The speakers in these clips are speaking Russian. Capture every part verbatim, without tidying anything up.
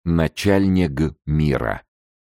Начальник мира.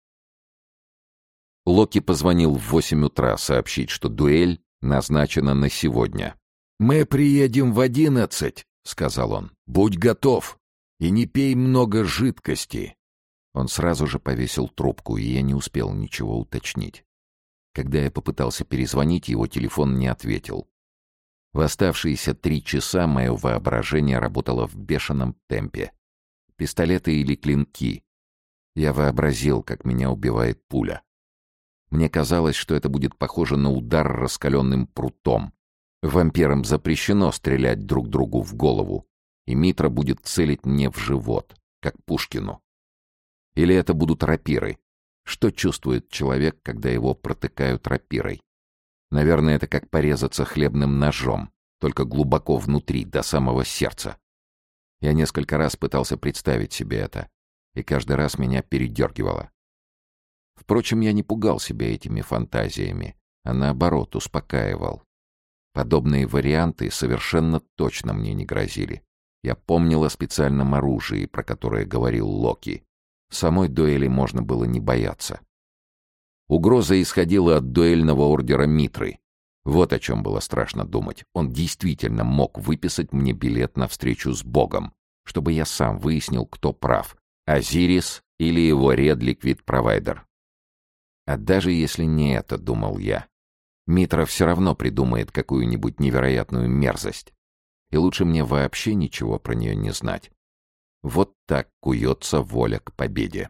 Локи позвонил в восемь утра сообщить, что дуэль назначена на сегодня. «Мы приедем в одиннадцать», — сказал он. «Будь готов и не пей много жидкости». Он сразу же повесил трубку, и я не успел ничего уточнить. Когда я попытался перезвонить, его телефон не ответил. В оставшиеся три часа мое воображение работало в бешеном темпе. Пистолеты или клинки. Я вообразил, как меня убивает пуля. Мне казалось, что это будет похоже на удар раскаленным прутом. Вампирам запрещено стрелять друг другу в голову, и Митра будет целить мне в живот, как Пушкину. Или это будут рапиры. Что чувствует человек, когда его протыкают рапирой? Наверное, это как порезаться хлебным ножом, только глубоко внутри, до самого сердца. Я несколько раз пытался представить себе это, и каждый раз меня передергивало. Впрочем, я не пугал себя этими фантазиями, а наоборот успокаивал. Подобные варианты совершенно точно мне не грозили. Я помнил о специальном оружии, про которое говорил Локи. Самой дуэли можно было не бояться. Угроза исходила от дуэльного ордера Митры. Вот о чем было страшно думать. Он действительно мог выписать мне билет на встречу с Богом, чтобы я сам выяснил, кто прав — Азирис или его Red-Liquid-провайдер. А даже если не это, думал я, Митра все равно придумает какую-нибудь невероятную мерзость. И лучше мне вообще ничего про нее не знать. Вот так куется воля к победе.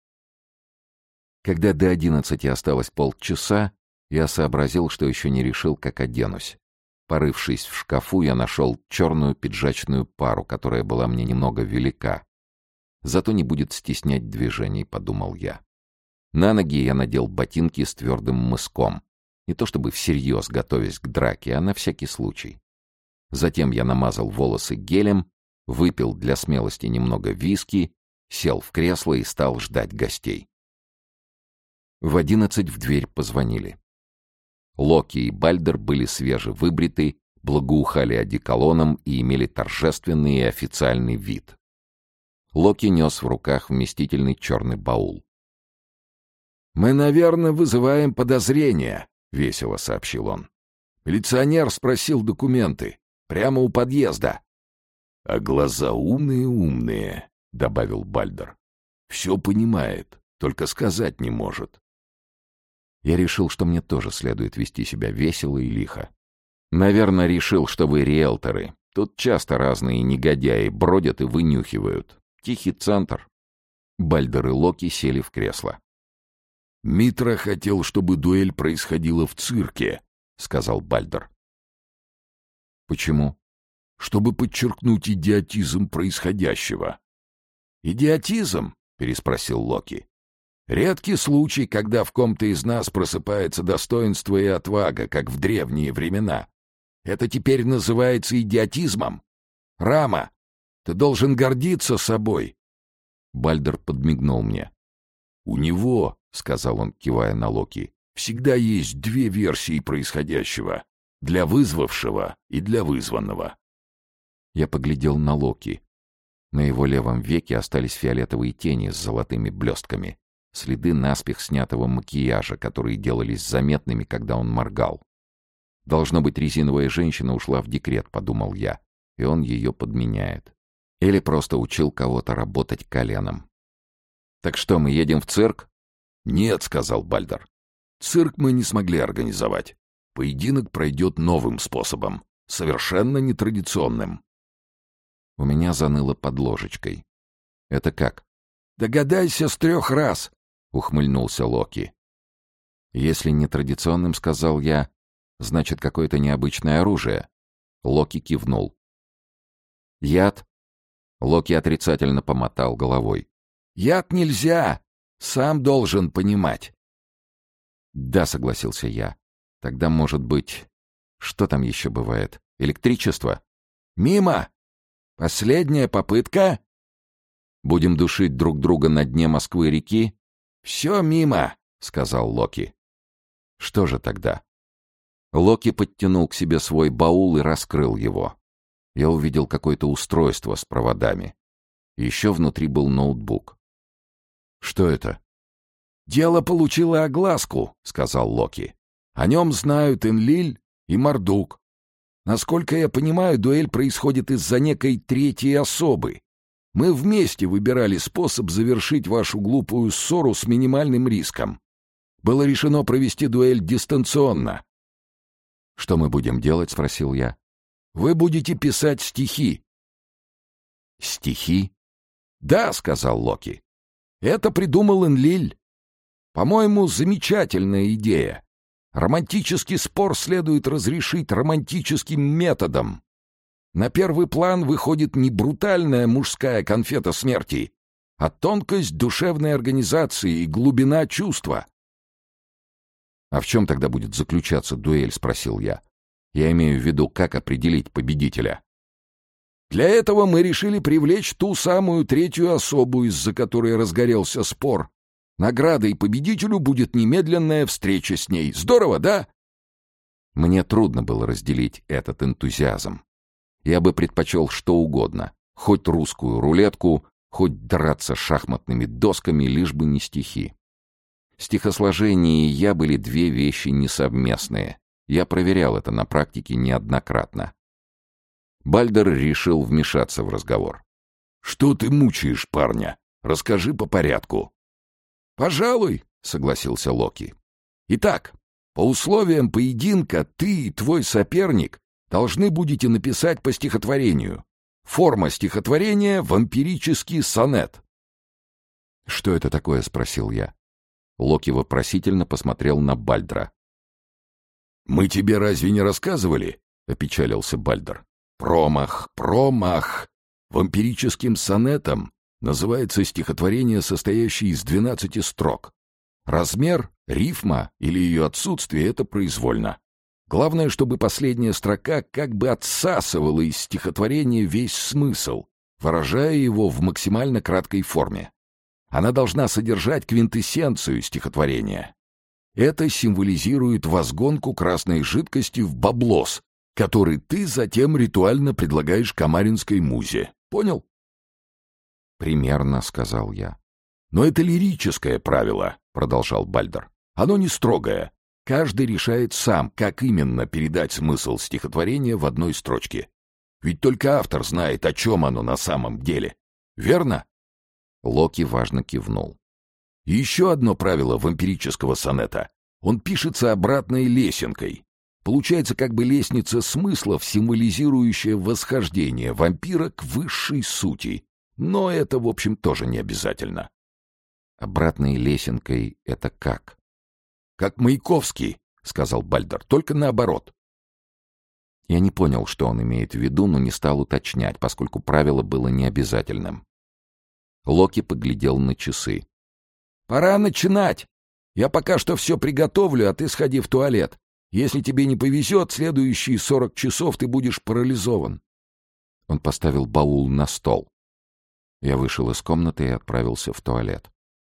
Когда до одиннадцати осталось полчаса, я сообразил, что еще не решил, как оденусь. Порывшись в шкафу, я нашел черную пиджачную пару, которая была мне немного велика. Зато не будет стеснять движений, подумал я. На ноги я надел ботинки с твердым мыском. Не то чтобы всерьез готовясь к драке, а на всякий случай. Затем я намазал волосы гелем, выпил для смелости немного виски, сел в кресло и стал ждать гостей. В одиннадцать в дверь позвонили. Локи и Бальдер были свежевыбриты, благоухали одеколоном и имели торжественный и официальный вид. Локи нес в руках вместительный черный баул. «Мы, наверное, вызываем подозрения», — весело сообщил он. «Милиционер спросил документы. Прямо у подъезда». «А глаза умные-умные», — добавил Бальдер. «Все понимает, только сказать не может». Я решил, что мне тоже следует вести себя весело и лихо. Наверное, решил, что вы риэлторы. Тут часто разные негодяи бродят и вынюхивают. Тихий центр. Бальдер и Локи сели в кресло. «Митра хотел, чтобы дуэль происходила в цирке», — сказал Бальдер. «Почему?» «Чтобы подчеркнуть идиотизм происходящего». «Идиотизм?» — переспросил Локи. «Редкий случай, когда в ком-то из нас просыпается достоинство и отвага, как в древние времена. Это теперь называется идиотизмом? Рама, ты должен гордиться собой». Бальдер подмигнул мне. «У него, — сказал он, кивая на Локи, — всегда есть две версии происходящего. Для вызвавшего и для вызванного». Я поглядел на Локи. На его левом веке остались фиолетовые тени с золотыми блестками. Следы наспех снятого макияжа, которые делались заметными, когда он моргал. Должно быть, резиновая женщина ушла в декрет, подумал я, и он ее подменяет. Или просто учил кого-то работать коленом. «Так что, мы едем в цирк?» «Нет», — сказал Бальдер. «Цирк мы не смогли организовать. Поединок пройдет новым способом, совершенно нетрадиционным». У меня заныло под ложечкой. «Это как?» «Догадайся с трех раз», — ухмыльнулся Локи. «Если нетрадиционным, — сказал я, — значит, какое-то необычное оружие». Локи кивнул. «Яд?» Локи отрицательно помотал головой. «Яд нельзя! Сам должен понимать». «Да», — согласился я. «Тогда, может быть... Что там еще бывает? Электричество?» «Мимо! Последняя попытка?» «Будем душить друг друга на дне Москвы-реки?» «Все мимо», — сказал Локи. «Что же тогда?» Локи подтянул к себе свой баул и раскрыл его. Я увидел какое-то устройство с проводами. Еще внутри был ноутбук. Что это? «Дело получило огласку», — сказал Локи. «О нем знают Энлиль и Мардук. Насколько я понимаю, дуэль происходит из-за некой третьей особы. Мы вместе выбирали способ завершить вашу глупую ссору с минимальным риском. Было решено провести дуэль дистанционно». «Что мы будем делать?» — спросил я. «Вы будете писать стихи». «Стихи?» «Да», — сказал Локи. «Это придумал Энлиль. По-моему, замечательная идея. Романтический спор следует разрешить романтическим методом. На первый план выходит не брутальная мужская конфета смерти, а тонкость душевной организации и глубина чувства». «А в чем тогда будет заключаться дуэль?» — спросил я. «Я имею в виду, как определить победителя». «Для этого мы решили привлечь ту самую третью особу, из-за которой разгорелся спор. Наградой победителю будет немедленная встреча с ней. Здорово, да?» Мне трудно было разделить этот энтузиазм. Я бы предпочел что угодно, хоть русскую рулетку, хоть драться шахматными досками, лишь бы не стихи. Стихосложение и я были две вещи несовместные. Я проверял это на практике неоднократно. Бальдер решил вмешаться в разговор. «Что ты мучаешь парня? Расскажи по порядку». «Пожалуй», — согласился Локи. «Итак, по условиям поединка ты и твой соперник должны будете написать по стихотворению. Форма стихотворения — вампирический сонет». «Что это такое?» — спросил я. Локи вопросительно посмотрел на Бальдра. «Мы тебе разве не рассказывали?» — опечалился Бальдр. «Промах, промах! Вампирическим сонетом называется стихотворение, состоящее из двенадцати строк. Размер, рифма или ее отсутствие — это произвольно. Главное, чтобы последняя строка как бы отсасывала из стихотворения весь смысл, выражая его в максимально краткой форме. Она должна содержать квинтэссенцию стихотворения. Это символизирует возгонку красной жидкости в баблос, который ты затем ритуально предлагаешь камаринской музе. Понял?» «Примерно», — сказал я. «Но это лирическое правило», — продолжал Бальдер. «Оно не строгое. Каждый решает сам, как именно передать смысл стихотворения в одной строчке. Ведь только автор знает, о чем оно на самом деле. Верно?» Локи важно кивнул. И еще одно правило вампирического сонета. Он пишется обратной лесенкой. Получается как бы лестница смыслов, символизирующая восхождение вампира к высшей сути. Но это, в общем, тоже не обязательно. «Обратной лесенкой — это как?» «Как Маяковский», — сказал Бальдер, — «только наоборот». Я не понял, что он имеет в виду, но не стал уточнять, поскольку правило было необязательным. Локи поглядел на часы. «Пора начинать. Я пока что все приготовлю, а ты сходи в туалет. Если тебе не повезет, следующие сорок часов ты будешь парализован». Он поставил баул на стол. Я вышел из комнаты и отправился в туалет.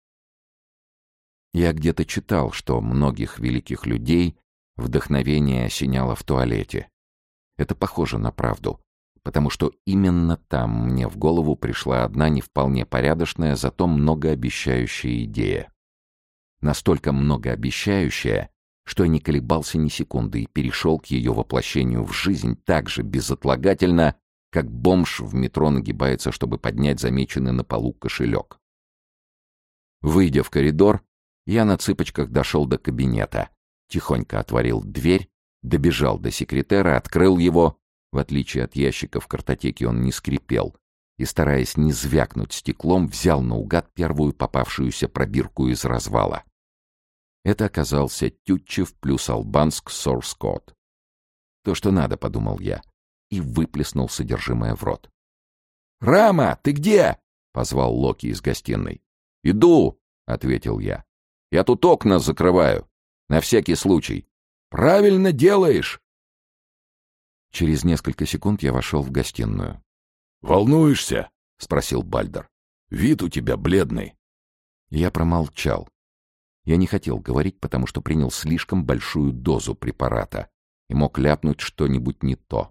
Я где-то читал, что многих великих людей вдохновение осеняло в туалете. Это похоже на правду, потому что именно там мне в голову пришла одна не вполне порядочная, зато многообещающая идея. Настолько многообещающая, что я не колебался ни секунды и перешел к ее воплощению в жизнь так же безотлагательно, как бомж в метро нагибается, чтобы поднять замеченный на полу кошелек. Выйдя в коридор, я на цыпочках дошел до кабинета, тихонько отворил дверь, добежал до секретера, открыл его, в отличие от ящика в картотеке он не скрипел, и, стараясь не звякнуть стеклом, взял наугад первую попавшуюся пробирку из развала. Это оказался Тютчев плюс Албанск Source Code. То, что надо, подумал я, и выплеснул содержимое в рот. «Рама, ты где?» — позвал Локи из гостиной. «Иду», — ответил я. «Я тут окна закрываю, на всякий случай». «Правильно делаешь!» Через несколько секунд я вошел в гостиную. «Волнуешься?» — спросил Бальдер. «Вид у тебя бледный». Я промолчал. Я не хотел говорить, потому что принял слишком большую дозу препарата и мог ляпнуть что-нибудь не то.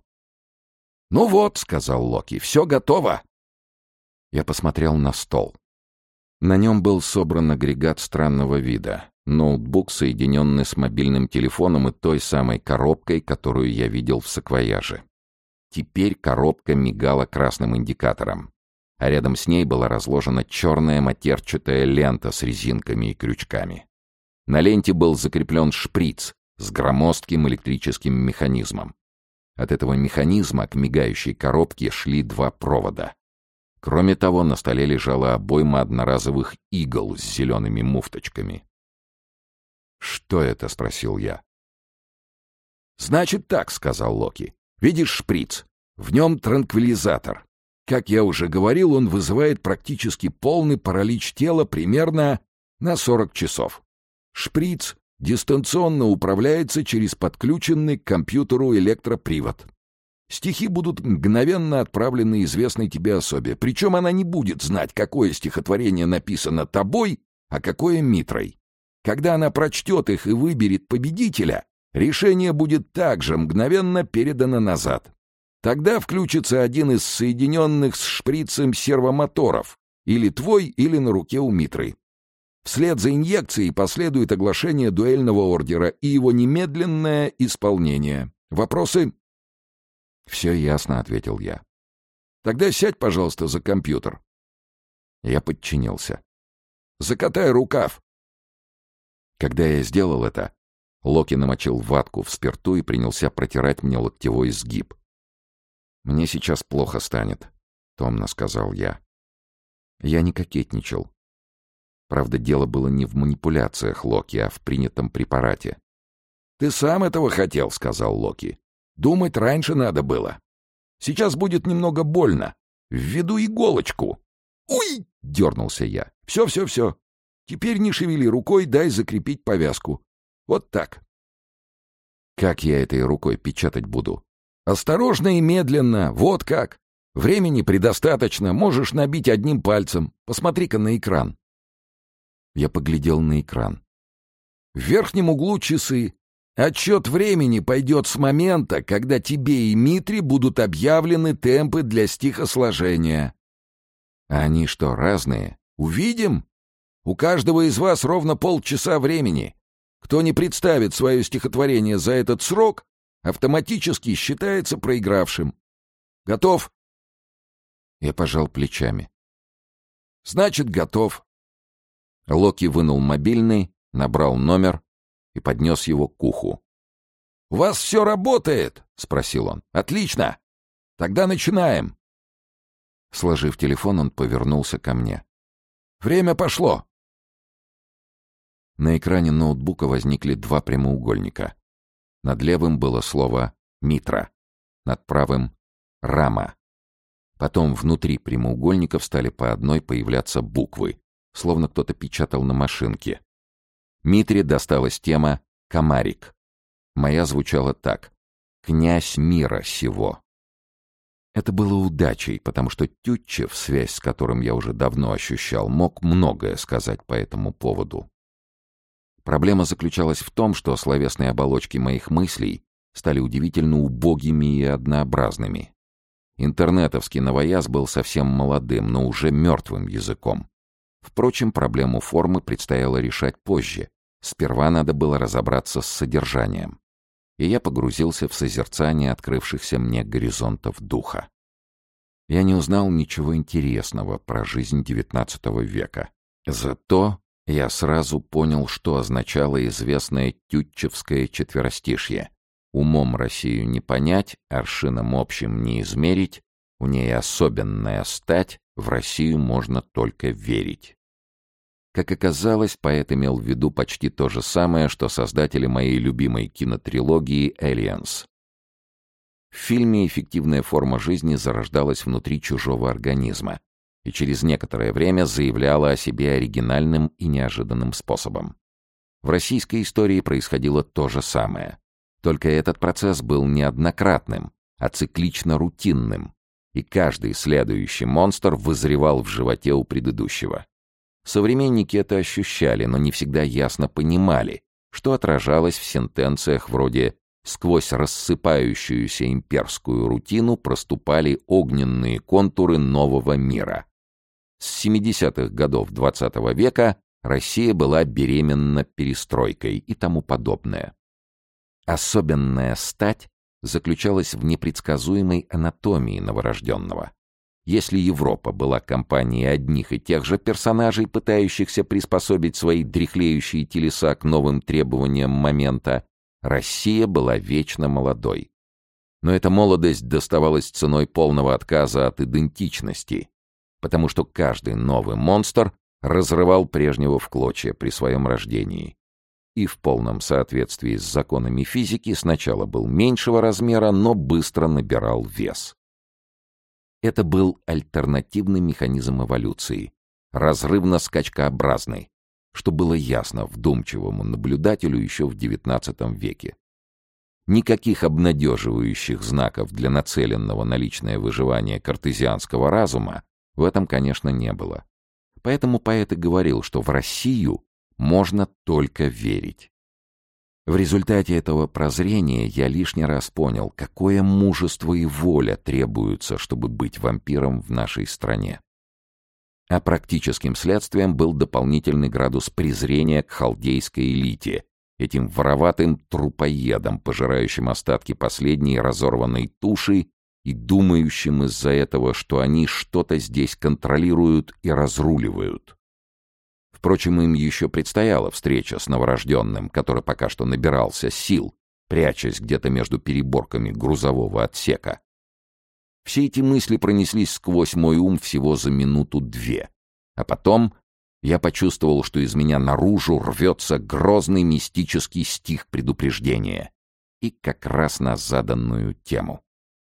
«Ну вот», — сказал Локи, — «все готово». Я посмотрел на стол. На нем был собран агрегат странного вида. Ноутбук, соединенный с мобильным телефоном и той самой коробкой, которую я видел в саквояже. Теперь коробка мигала красным индикатором, а рядом с ней была разложена черная матерчатая лента с резинками и крючками. На ленте был закреплен шприц с громоздким электрическим механизмом. От этого механизма к мигающей коробке шли два провода. Кроме того, на столе лежала обойма одноразовых игл с зелеными муфточками. «Что это?» — спросил я. «Значит так», — сказал Локи. «Видишь шприц? В нем транквилизатор. Как я уже говорил, он вызывает практически полный паралич тела примерно на сорок часов. Шприц дистанционно управляется через подключенный к компьютеру электропривод. Стихи будут мгновенно отправлены известной тебе особе, причем она не будет знать, какое стихотворение написано тобой, а какое Митрой. Когда она прочтет их и выберет победителя, решение будет также мгновенно передано назад. Тогда включится один из соединенных с шприцем сервомоторов, или твой, или на руке у Митры. Вслед за инъекцией последует оглашение дуэльного ордера и его немедленное исполнение. Вопросы?» «Все ясно», — ответил я. «Тогда сядь, пожалуйста, за компьютер». Я подчинился. «Закатай рукав». Когда я сделал это, Локи намочил ватку в спирту и принялся протирать мне локтевой сгиб. «Мне сейчас плохо станет», — томно сказал я. Я не кокетничал. Правда, дело было не в манипуляциях Локи, а в принятом препарате. «Ты сам этого хотел», — сказал Локи. «Думать раньше надо было. Сейчас будет немного больно. Введу иголочку». «Уй!» — дернулся я. «Все, все, все. Теперь не шевели рукой, дай закрепить повязку. Вот так». «Как я этой рукой печатать буду?» «Осторожно и медленно. Вот как. Времени предостаточно. Можешь набить одним пальцем. Посмотри-ка на экран». Я поглядел на экран. В верхнем углу часы. Отсчет времени пойдет с момента, когда тебе и Митре будут объявлены темпы для стихосложения. А они что, разные? Увидим. У каждого из вас ровно полчаса времени. Кто не представит свое стихотворение за этот срок, автоматически считается проигравшим. Готов?» Я пожал плечами. «Значит, готов». Локи вынул мобильный, набрал номер и поднес его к уху. «У вас все работает?» — спросил он. «Отлично. Тогда начинаем». Сложив телефон, он повернулся ко мне. «Время пошло». На экране ноутбука возникли два прямоугольника. Над левым было слово «Митра», над правым — «Рама». Потом внутри прямоугольников стали по одной появляться буквы, словно кто-то печатал на машинке. Митре досталась тема «Комарик». Моя звучала так: «Князь мира сего». Это было удачей, потому что Тютчев, связь с которым я уже давно ощущал, мог многое сказать по этому поводу. Проблема заключалась в том, что словесные оболочки моих мыслей стали удивительно убогими и однообразными. Интернетовский новояз был совсем молодым, но уже мертвым языком. Впрочем, проблему формы предстояло решать позже. Сперва надо было разобраться с содержанием. И я погрузился в созерцание открывшихся мне горизонтов духа. Я не узнал ничего интересного про жизнь девятнадцатого века. Зато я сразу понял, что означало известное тютчевское четверостишье. Умом Россию не понять, аршином общим не измерить, у ней особенная стать, в Россию можно только верить. Как оказалось, поэт имел в виду почти то же самое, что создатели моей любимой кинотрилогии «Aliens». В фильме эффективная форма жизни зарождалась внутри чужого организма и через некоторое время заявляла о себе оригинальным и неожиданным способом. В российской истории происходило то же самое. Только этот процесс был не однократным, а циклично-рутинным, и каждый следующий монстр вызревал в животе у предыдущего. Современники это ощущали, но не всегда ясно понимали, что отражалось в сентенциях вроде «сквозь рассыпающуюся имперскую рутину проступали огненные контуры нового мира». С семидесятых годов двадцатого века Россия была беременна перестройкой и тому подобное. Особенная стать заключалась в непредсказуемой анатомии новорожденного. Если Европа была компанией одних и тех же персонажей, пытающихся приспособить свои дряхлеющие телеса к новым требованиям момента, Россия была вечно молодой. Но эта молодость доставалась ценой полного отказа от идентичности, потому что каждый новый монстр разрывал прежнего в клочья при своем рождении. И в полном соответствии с законами физики сначала был меньшего размера, но быстро набирал вес. Это был альтернативный механизм эволюции, разрывно-скачкообразный, что было ясно вдумчивому наблюдателю еще в девятнадцатом веке. Никаких обнадеживающих знаков для нацеленного на личное выживание картезианского разума в этом, конечно, не было. Поэтому поэт и говорил, что в Россию можно только верить. В результате этого прозрения я лишний раз понял, какое мужество и воля требуются, чтобы быть вампиром в нашей стране. А практическим следствием был дополнительный градус презрения к халдейской элите, этим вороватым трупоедам, пожирающим остатки последней разорванной туши и думающим из-за этого, что они что-то здесь контролируют и разруливают. Впрочем, им еще предстояла встреча с новорожденным, который пока что набирался сил, прячась где-то между переборками грузового отсека. Все эти мысли пронеслись сквозь мой ум всего за минуту-две, а потом я почувствовал, что из меня наружу рвется грозный мистический стих предупреждения, и как раз на заданную тему.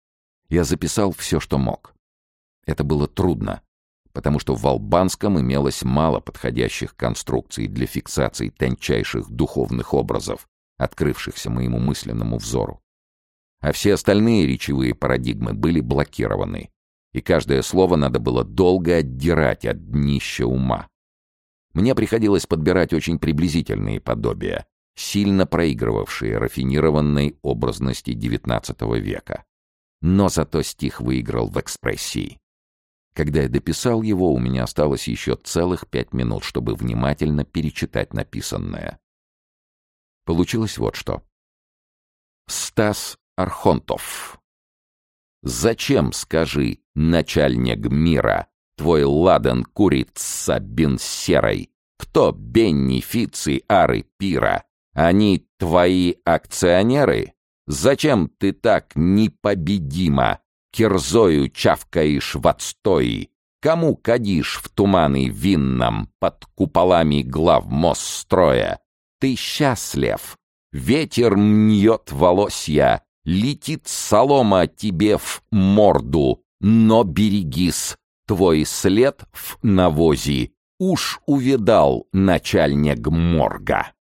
Я записал все, что мог. Это было трудно, потому что в албанском имелось мало подходящих конструкций для фиксации тончайших духовных образов, открывшихся моему мысленному взору. А все остальные речевые парадигмы были блокированы, и каждое слово надо было долго отдирать от днища ума. Мне приходилось подбирать очень приблизительные подобия, сильно проигрывавшие рафинированной образности девятнадцатого века. Но зато стих выиграл в экспрессии. Когда я дописал его, у меня осталось еще целых пять минут, чтобы внимательно перечитать написанное. Получилось вот что. Стас Архонтов. Зачем, скажи, начальник мира, твой ладан курит с Сабин серой? Кто бенефиций ары пира? Они твои акционеры? Зачем ты так непобедима кирзою чавкаешь в отстои? Кому кадишь в туманы винном под куполами глав Мосстроя? Ты счастлив, ветер мнет волосья, летит солома тебе в морду, но берегись, твой след в навозе уж увидал начальник морга.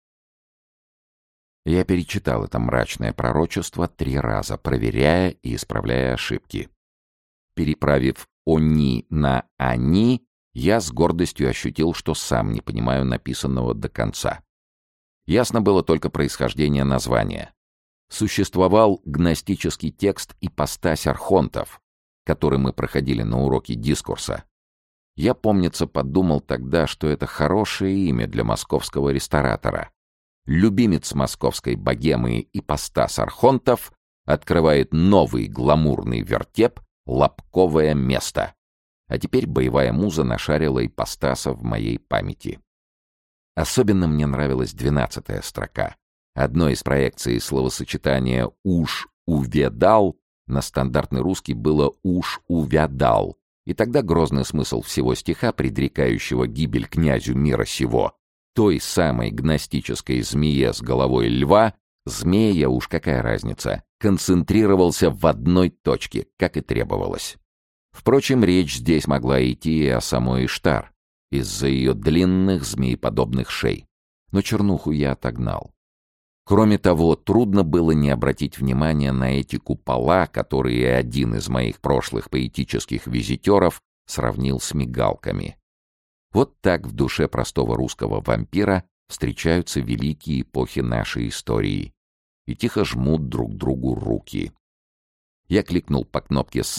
Я перечитал это мрачное пророчество три раза, проверяя и исправляя ошибки. Переправив «они» на «они», я с гордостью ощутил, что сам не понимаю написанного до конца. Ясно было только происхождение названия. Существовал гностический текст «Ипостась архонтов», который мы проходили на уроке дискурса. Я, помнится, подумал тогда, что это хорошее имя для московского ресторатора. Любимец московской богемы Ипостас Архонтов открывает новый гламурный вертеп «Лобковое место». А теперь боевая муза нашарила ипостаса в моей памяти. Особенно мне нравилась двенадцатая строка. Одной из проекций словосочетания «уж увядал» на стандартный русский было «уж увядал». И тогда грозный смысл всего стиха, предрекающего гибель князю мира сего, той самой гностической змее с головой льва, змея, уж какая разница, концентрировался в одной точке, как и требовалось. Впрочем, речь здесь могла идти и о самой Иштар, из-за ее длинных змееподобных шей. Но чернуху я отогнал. Кроме того, трудно было не обратить внимания на эти купола, которые один из моих прошлых поэтических визитеров сравнил с мигалками. Вот так в душе простого русского вампира встречаются великие эпохи нашей истории и тихо жмут друг другу руки. Я кликнул по кнопке «Send»,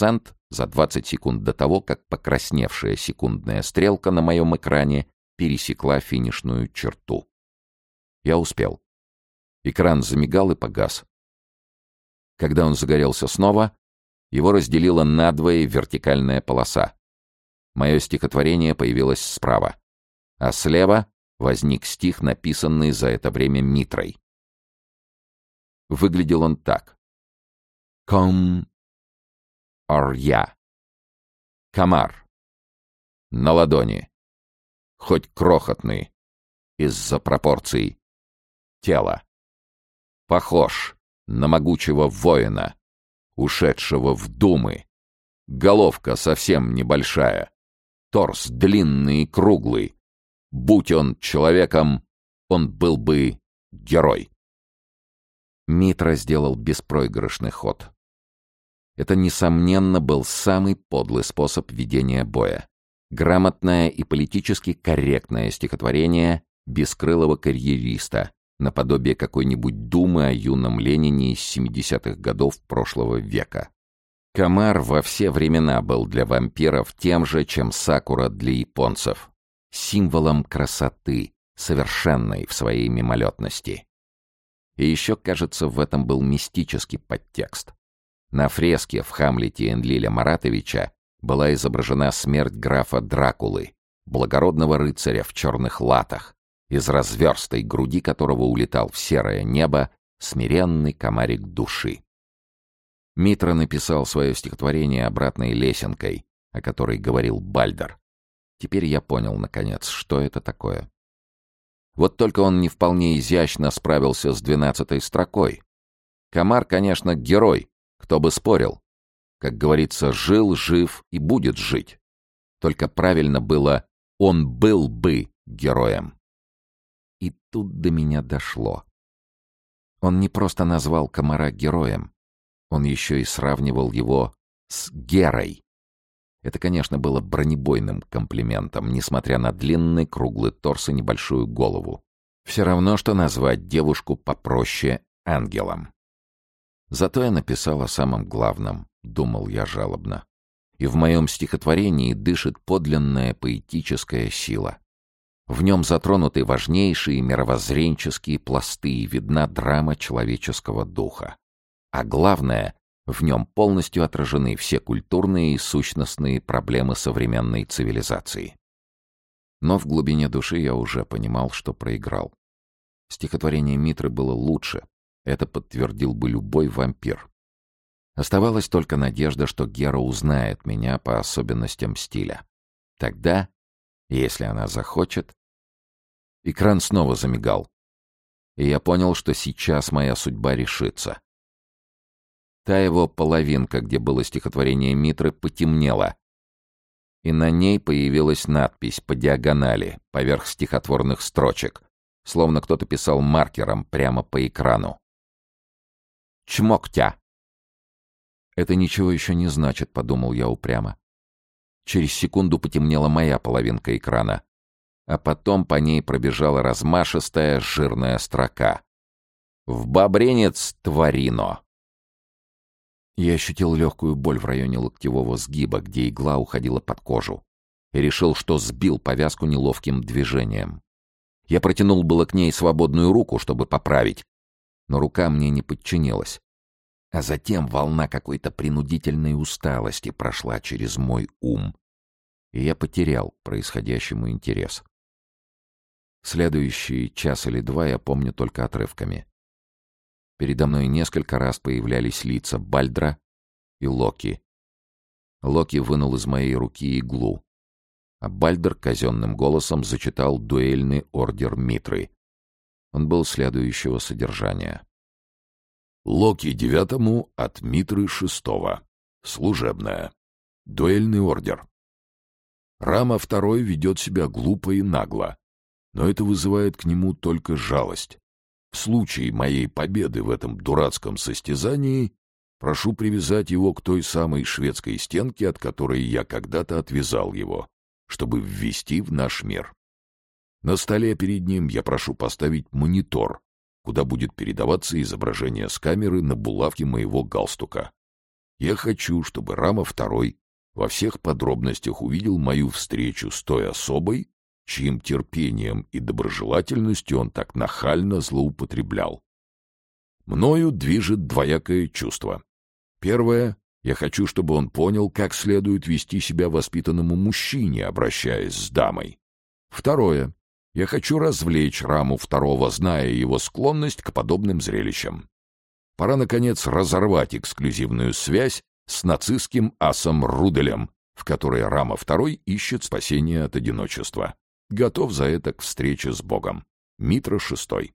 за двадцать секунд до того, как покрасневшая секундная стрелка на моем экране пересекла финишную черту. Я успел. Экран замигал и погас. Когда он загорелся снова, его разделила надвое вертикальная полоса. Мое стихотворение появилось справа, а слева возник стих, написанный за это время Митрой. Выглядел он так. «Ком орья. Комар. На ладони. Хоть крохотный, из-за пропорций тела. Похож на могучего воина, ушедшего в думы. Головка совсем небольшая, торс длинный и круглый. Будь он человеком, он был бы герой». Митра сделал беспроигрышный ход. Это, несомненно, был самый подлый способ ведения боя. Грамотное и политически корректное стихотворение бескрылого карьериста, наподобие какой-нибудь думы о юном Ленине из семидесятых годов прошлого века. Комар во все времена был для вампиров тем же, чем сакура для японцев. Символом красоты, совершенной в своей мимолетности. И еще, кажется, в этом был мистический подтекст. На фреске в «Хамлете» Энлиля Маратовича была изображена смерть графа Дракулы, благородного рыцаря в черных латах, из разверстой груди которого улетал в серое небо смиренный комарик души. Митра написал свое стихотворение обратной лесенкой, о которой говорил Бальдер. Теперь я понял, наконец, что это такое. Вот только он не вполне изящно справился с двенадцатой строкой. Комар, конечно, герой, кто бы спорил. Как говорится, жил, жив и будет жить. Только правильно было «он был бы героем». И тут до меня дошло. Он не просто назвал комара героем, он еще и сравнивал его с Герой. Это, конечно, было бронебойным комплиментом, несмотря на длинный круглый торс и небольшую голову. Все равно, что назвать девушку попроще ангелом. Зато я написал о самом главном, думал я жалобно. И в моем стихотворении дышит подлинная поэтическая сила. В нем затронуты важнейшие мировоззренческие пласты и видна драма человеческого духа. А главное, в нем полностью отражены все культурные и сущностные проблемы современной цивилизации. Но в глубине души я уже понимал, что проиграл. Стихотворение Митры было лучше, это подтвердил бы любой вампир. Оставалась только надежда, что Гера узнает меня по особенностям стиля. Тогда, если она захочет... Экран снова замигал, и я понял, что сейчас моя судьба решится. Та его половинка, где было стихотворение Митры, потемнела, и на ней появилась надпись по диагонали, поверх стихотворных строчек, словно кто-то писал маркером прямо по экрану. «Чмоктя!» «Это ничего еще не значит», — подумал я упрямо. Через секунду потемнела моя половинка экрана, а потом по ней пробежала размашистая жирная строка. «В бобренец тварино!» Я ощутил легкую боль в районе локтевого сгиба, где игла уходила под кожу, и решил, что сбил повязку неловким движением. Я протянул было к ней свободную руку, чтобы поправить, но рука мне не подчинилась. А затем волна какой-то принудительной усталости прошла через мой ум, и я потерял происходящему интерес. Следующие час или два я помню только отрывками. Передо мной несколько раз появлялись лица Бальдра и Локи. Локи вынул из моей руки иглу, а Бальдр казенным голосом зачитал дуэльный ордер Митры. Он был следующего содержания. Локи девятому от Митры шестого. Служебная. Дуэльный ордер. Рама второй ведет себя глупо и нагло, но это вызывает к нему только жалость. В случае моей победы в этом дурацком состязании прошу привязать его к той самой шведской стенке, от которой я когда-то отвязал его, чтобы ввести в наш мир. На столе перед ним я прошу поставить монитор, куда будет передаваться изображение с камеры на булавке моего галстука. Я хочу, чтобы Рама второй во всех подробностях увидел мою встречу с той особой, чьим терпением и доброжелательностью он так нахально злоупотреблял. Мною движет двоякое чувство. Первое — я хочу, чтобы он понял, как следует вести себя воспитанному мужчине, обращаясь с дамой. Второе — я хочу развлечь Раму Второго, зная его склонность к подобным зрелищам. Пора, наконец, разорвать эксклюзивную связь с нацистским асом Руделем, в которой Рама Второй ищет спасения от одиночества. Готов за это к встрече с Богом. Митра Шестой.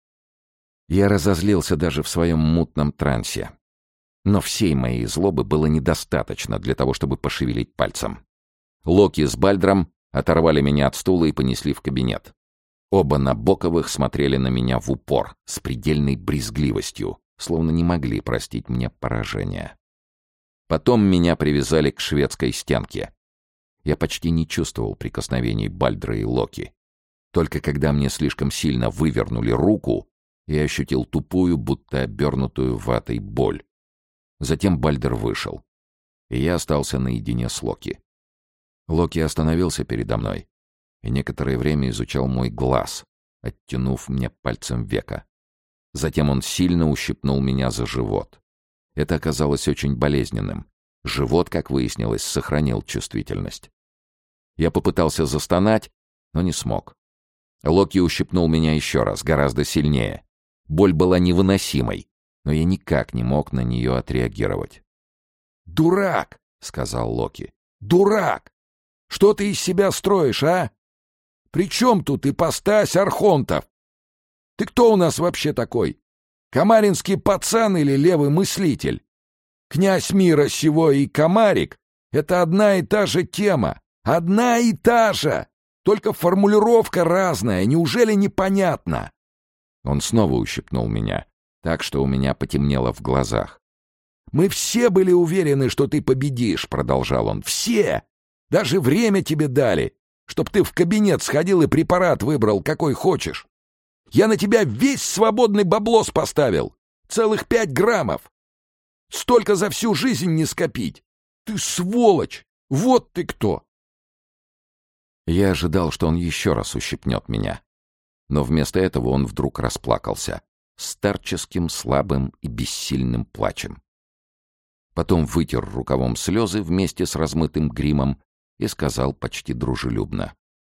Я разозлился даже в своем мутном трансе. Но всей моей злобы было недостаточно для того, чтобы пошевелить пальцем. Локи с Бальдром оторвали меня от стула и понесли в кабинет. Оба Набоковых смотрели на меня в упор, с предельной брезгливостью, словно не могли простить мне поражение. Потом меня привязали к шведской стенке. Я почти не чувствовал прикосновений Бальдра и Локи. Только когда мне слишком сильно вывернули руку, я ощутил тупую, будто обернутую ватой боль. Затем Бальдер вышел, и я остался наедине с Локи. Локи остановился передо мной и некоторое время изучал мой глаз, оттянув мне пальцем века. Затем он сильно ущипнул меня за живот. Это оказалось очень болезненным. Живот, как выяснилось, сохранил чувствительность. Я попытался застонать, но не смог. Локи ущипнул меня еще раз, гораздо сильнее. Боль была невыносимой, но я никак не мог на нее отреагировать. «Дурак!» — сказал Локи. «Дурак! Что ты из себя строишь, а? При чем тут ипостась архонтов? Ты кто у нас вообще такой? Камаринский пацан или левый мыслитель? Князь мира сего и Камарик — это одна и та же тема. Одна и та же! Только формулировка разная, неужели непонятно?» Он снова ущипнул меня, так что у меня потемнело в глазах. «Мы все были уверены, что ты победишь», — продолжал он. «Все! Даже время тебе дали, чтоб ты в кабинет сходил и препарат выбрал, какой хочешь. Я на тебя весь свободный баблос поставил. Целых пять граммов. Столько за всю жизнь не скопить. Ты сволочь! Вот ты кто!» Я ожидал, что он еще раз ущипнет меня. Но вместо этого он вдруг расплакался, старческим, слабым и бессильным плачем. Потом вытер рукавом слезы вместе с размытым гримом и сказал почти дружелюбно.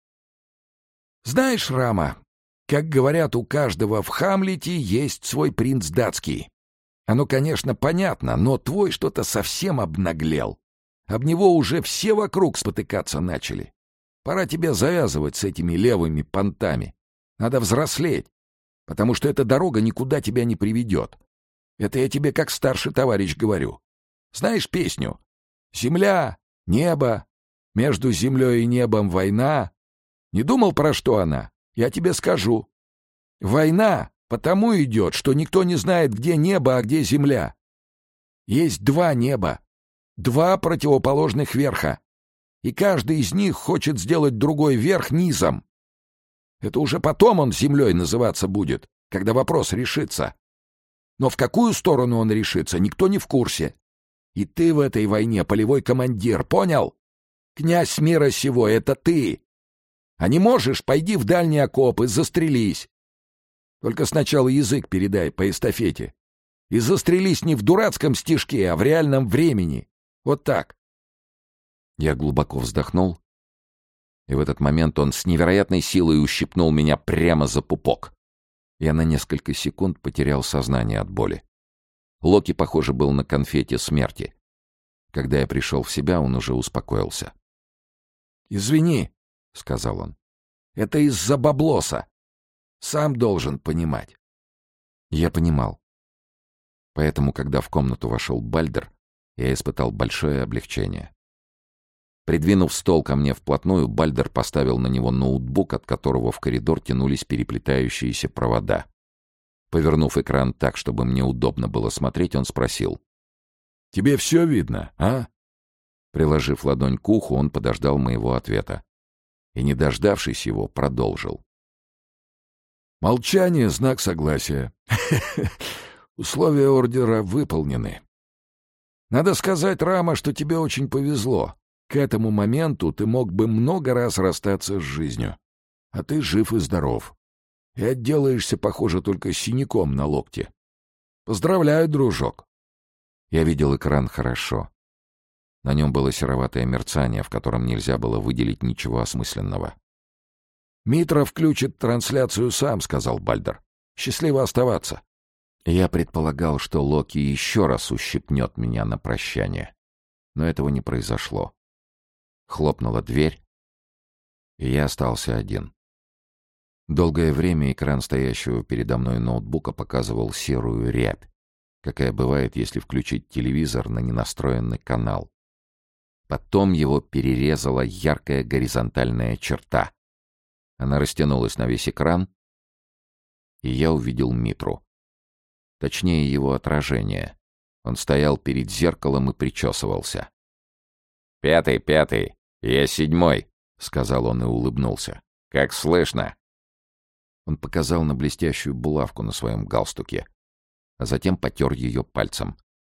«Знаешь, Рама, как говорят, у каждого в Хамлете есть свой принц датский. Оно, конечно, понятно, но твой что-то совсем обнаглел. Об него уже все вокруг спотыкаться начали. Пора тебе завязывать с этими левыми понтами. Надо взрослеть, потому что эта дорога никуда тебя не приведет. Это я тебе как старший товарищ говорю. Знаешь песню? «Земля, небо, между землей и небом война». Не думал, про что она? Я тебе скажу. Война потому идет, что никто не знает, где небо, а где земля. Есть два неба, два противоположных верха, и каждый из них хочет сделать другой верх низом. Это уже потом он землей называться будет, когда вопрос решится. Но в какую сторону он решится, никто не в курсе. И ты в этой войне полевой командир, понял? Князь мира сего — это ты. А не можешь, пойди в дальний окоп и застрелись. Только сначала язык передай по эстафете. И застрелись не в дурацком стишке, а в реальном времени. Вот так. Я глубоко вздохнул, и в этот момент он с невероятной силой ущипнул меня прямо за пупок. Я на несколько секунд потерял сознание от боли. Локи, похоже, был на конфете смерти. Когда я пришел в себя, он уже успокоился. «Извини», — сказал он, — «это из-за баблоса. Сам должен понимать». Я понимал. Поэтому, когда в комнату вошел Бальдер, я испытал большое облегчение. Придвинув стол ко мне вплотную, Бальдер поставил на него ноутбук, от которого в коридор тянулись переплетающиеся провода. Повернув экран так, чтобы мне удобно было смотреть, он спросил: «Тебе все видно, а?» Приложив ладонь к уху, он подождал моего ответа. И, не дождавшись его, продолжил. «Молчание — знак согласия. Условия ордера выполнены. Надо сказать, Рама, что тебе очень повезло. К этому моменту ты мог бы много раз расстаться с жизнью. А ты жив и здоров. И отделаешься, похоже, только синяком на локте. Поздравляю, дружок. Я видел экран хорошо. На нем было сероватое мерцание, в котором нельзя было выделить ничего осмысленного. «Митра включит трансляцию сам», — сказал Бальдер. «Счастливо оставаться». Я предполагал, что Локи еще раз ущипнет меня на прощание. Но этого не произошло. Хлопнула дверь, и я остался один. Долгое время экран стоящего передо мной ноутбука показывал серую рябь, какая бывает, если включить телевизор на ненастроенный канал. Потом его перерезала яркая горизонтальная черта. Она растянулась на весь экран, и я увидел Митру. Точнее, его отражение. Он стоял перед зеркалом и причесывался. «Пятый, пятый, я седьмой», — сказал он и улыбнулся. «Как слышно?» Он показал на блестящую булавку на своем галстуке, а затем потер ее пальцем.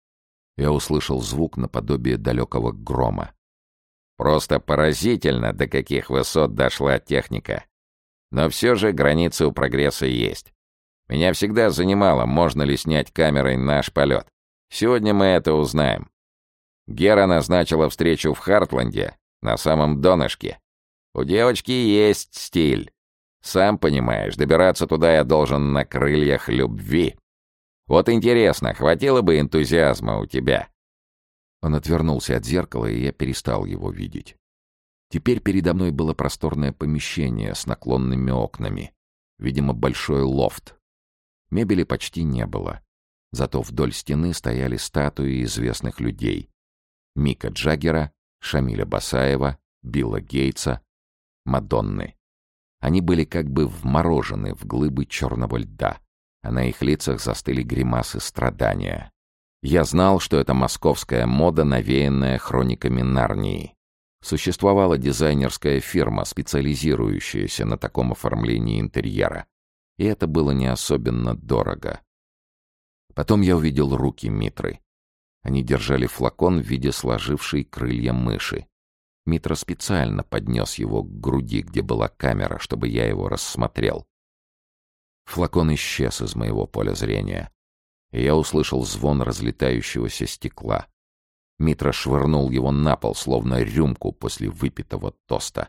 Я услышал звук наподобие далекого грома. «Просто поразительно, до каких высот дошла техника. Но все же границы у прогресса есть. Меня всегда занимало, можно ли снять камерой наш полет. Сегодня мы это узнаем. Гера назначила встречу в Хартленде, на самом донышке. У девочки есть стиль. Сам понимаешь, добираться туда я должен на крыльях любви. Вот интересно, хватило бы энтузиазма у тебя?» Он отвернулся от зеркала, и я перестал его видеть. Теперь передо мной было просторное помещение с наклонными окнами. Видимо, большой лофт. Мебели почти не было. Зато вдоль стены стояли статуи известных людей. Мика Джаггера, Шамиля Басаева, Билла Гейтса, Мадонны. Они были как бы вморожены в глыбы черного льда, а на их лицах застыли гримасы страдания. Я знал, что это московская мода, навеянная хрониками Нарнии. Существовала дизайнерская фирма, специализирующаяся на таком оформлении интерьера. И это было не особенно дорого. Потом я увидел руки Митры. Они держали флакон в виде сложившей крылья мыши. Митра специально поднес его к груди, где была камера, чтобы я его рассмотрел. Флакон исчез из моего поля зрения, и я услышал звон разлетающегося стекла. Митра швырнул его на пол, словно рюмку после выпитого тоста.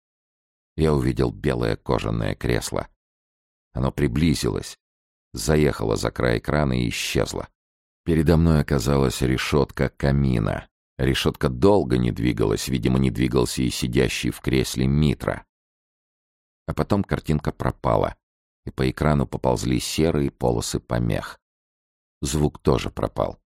Я увидел белое кожаное кресло. Оно приблизилось, заехало за край экрана и исчезло. Передо мной оказалась решетка камина. Решетка долго не двигалась, видимо, не двигался и сидящий в кресле Митра. А потом картинка пропала, и по экрану поползли серые полосы помех. Звук тоже пропал.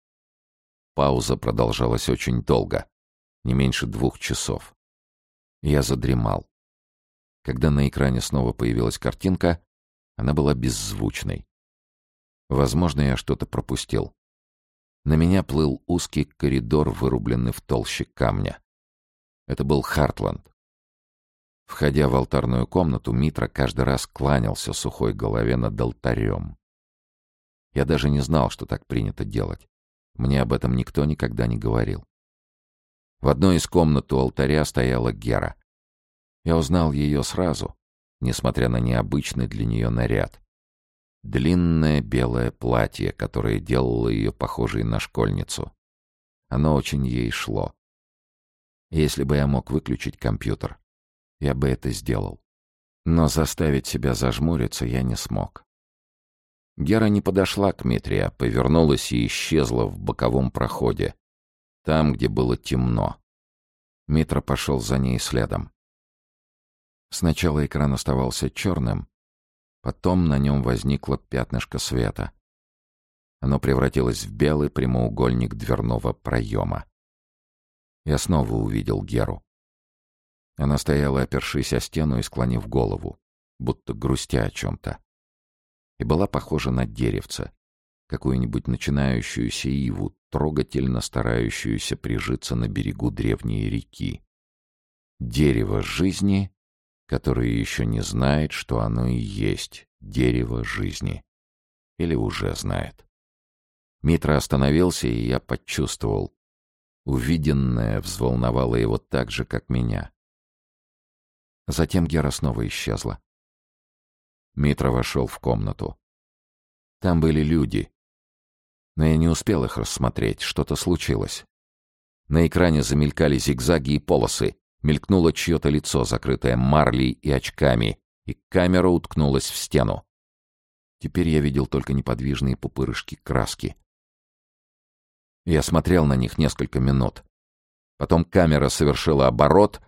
Пауза продолжалась очень долго, не меньше двух часов. Я задремал. Когда на экране снова появилась картинка, она была беззвучной. Возможно, я что-то пропустил. На меня плыл узкий коридор, вырубленный в толще камня. Это был Хартленд. Входя в алтарную комнату, Митра каждый раз кланялся сухой голове над алтарем. Я даже не знал, что так принято делать. Мне об этом никто никогда не говорил. В одной из комнат у алтаря стояла Гера. Я узнал ее сразу, несмотря на необычный для нее наряд. Длинное белое платье, которое делало ее похожей на школьницу. Оно очень ей шло. Если бы я мог выключить компьютер, я бы это сделал. Но заставить себя зажмуриться я не смог. Гера не подошла к Митре, а повернулась и исчезла в боковом проходе, там, где было темно. Митра пошел за ней следом. Сначала экран оставался черным, потом на нем возникло пятнышко света. Оно превратилось в белый прямоугольник дверного проема. Я снова увидел Геру. Она стояла, опершись о стену и склонив голову, будто грустя о чем-то. И была похожа на деревце, какую-нибудь начинающуюся иву, трогательно старающуюся прижиться на берегу древней реки. Дерево жизни, которое еще не знает, что оно и есть дерево жизни. Или уже знает. Митра остановился, и я почувствовал. Увиденное взволновало его так же, как меня. Затем Гера снова исчезла. Митра вошел в комнату. Там были люди. Но я не успел их рассмотреть, что-то случилось. На экране замелькали зигзаги и полосы, мелькнуло чье-то лицо, закрытое марлей и очками, и камера уткнулась в стену. Теперь я видел только неподвижные пупырышки краски. Я смотрел на них несколько минут. Потом камера совершила оборот,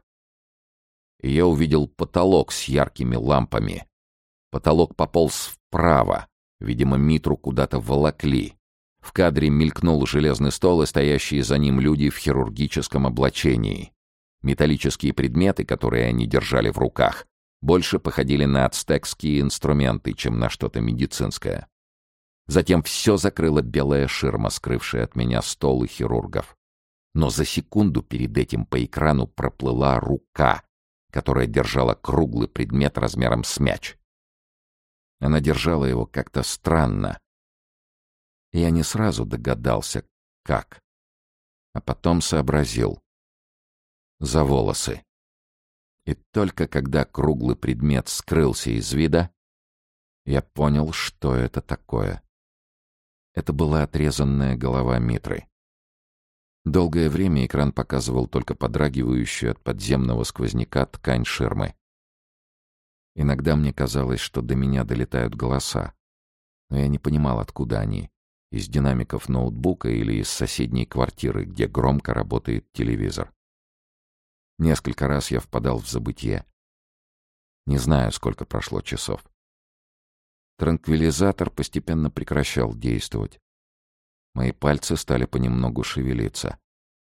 и я увидел потолок с яркими лампами. Потолок пополз вправо, видимо, Митру куда-то волокли. В кадре мелькнул железный стол и стоящие за ним люди в хирургическом облачении. Металлические предметы, которые они держали в руках, больше походили на ацтекские инструменты, чем на что-то медицинское. Затем все закрыла белая ширма, скрывшая от меня стол и хирургов. Но за секунду перед этим по экрану проплыла рука, которая держала круглый предмет размером с мяч. Она держала его как-то странно. Я не сразу догадался, как. А потом сообразил. За волосы. И только когда круглый предмет скрылся из вида, я понял, что это такое. Это была отрезанная голова Митры. Долгое время экран показывал только подрагивающую от подземного сквозняка ткань ширмы. Иногда мне казалось, что до меня долетают голоса, но я не понимал, откуда они. Из динамиков ноутбука или из соседней квартиры, где громко работает телевизор. Несколько раз я впадал в забытье. Не знаю, сколько прошло часов. Транквилизатор постепенно прекращал действовать. Мои пальцы стали понемногу шевелиться.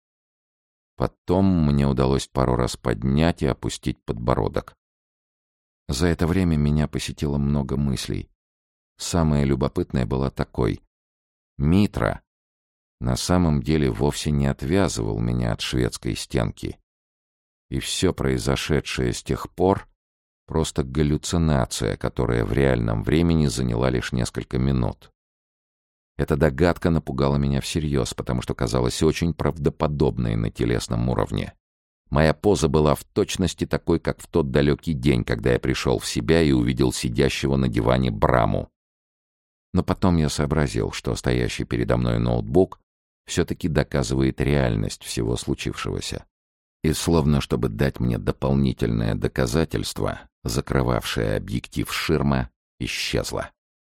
Потом мне удалось пару раз поднять и опустить подбородок. За это время меня посетило много мыслей. Самая любопытная была такой. Митра на самом деле вовсе не отвязывал меня от шведской стенки. И все произошедшее с тех пор — просто галлюцинация, которая в реальном времени заняла лишь несколько минут. Эта догадка напугала меня всерьез, потому что казалась очень правдоподобной на телесном уровне. Моя поза была в точности такой, как в тот далекий день, когда я пришел в себя и увидел сидящего на диване Браму. Но потом я сообразил, что стоящий передо мной ноутбук все-таки доказывает реальность всего случившегося. И словно чтобы дать мне дополнительное доказательство, закрывавшая объектив ширма исчезла.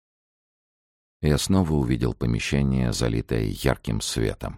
Я снова увидел помещение, залитое ярким светом.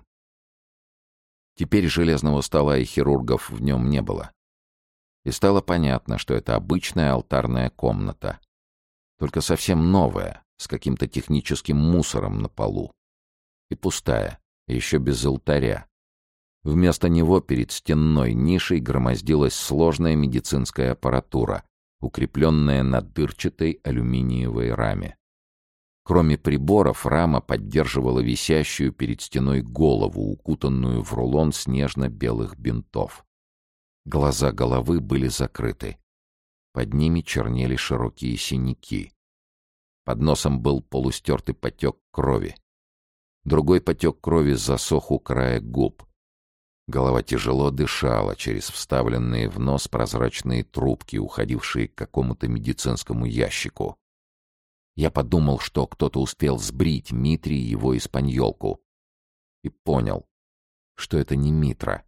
Теперь железного стола и хирургов в нем не было. И стало понятно, что это обычная алтарная комната. Только совсем новая, с каким-то техническим мусором на полу. И пустая, еще без алтаря. Вместо него перед стенной нишей громоздилась сложная медицинская аппаратура, укрепленная на дырчатой алюминиевой раме. Кроме приборов, рама поддерживала висящую перед стеной голову, укутанную в рулон снежно-белых бинтов. Глаза головы были закрыты. Под ними чернели широкие синяки. Под носом был полустертый потек крови. Другой потек крови засох у края губ. Голова тяжело дышала через вставленные в нос прозрачные трубки, уходившие к какому-то медицинскому ящику. Я подумал, что кто-то успел сбрить Митре его испаньолку. И понял, что это не Митра.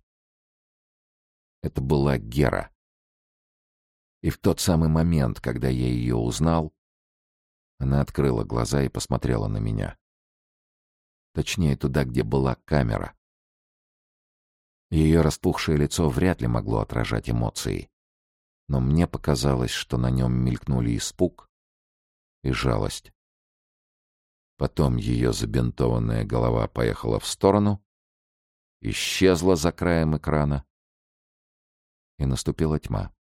Это была Гера. И в тот самый момент, когда я ее узнал, она открыла глаза и посмотрела на меня. Точнее, туда, где была камера. Ее распухшее лицо вряд ли могло отражать эмоции. Но мне показалось, что на нем мелькнули испуг и жалость. Потом ее забинтованная голова поехала в сторону, исчезла за краем экрана, и наступила тьма.